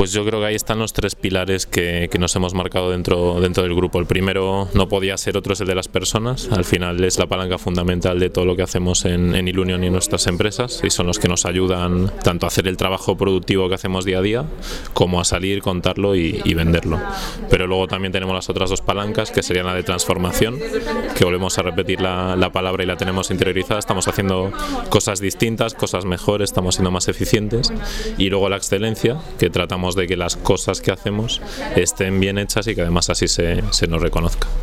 Pues yo creo que ahí están los tres pilares que nos hemos marcado dentro del grupo. El primero no podía ser otro, es el de las personas. Al final es la palanca fundamental de todo lo que hacemos en Ilunion y nuestras empresas, y son los que nos ayudan tanto a hacer el trabajo productivo que hacemos día a día como a salir, contarlo y venderlo. Pero luego también tenemos las otras dos palancas, que serían la de transformación, que volvemos a repetir la palabra y la tenemos interiorizada. Estamos haciendo cosas distintas, cosas mejores, estamos siendo más eficientes. Y luego la excelencia, que tratamos de que las cosas que hacemos estén bien hechas y que además así se nos reconozca.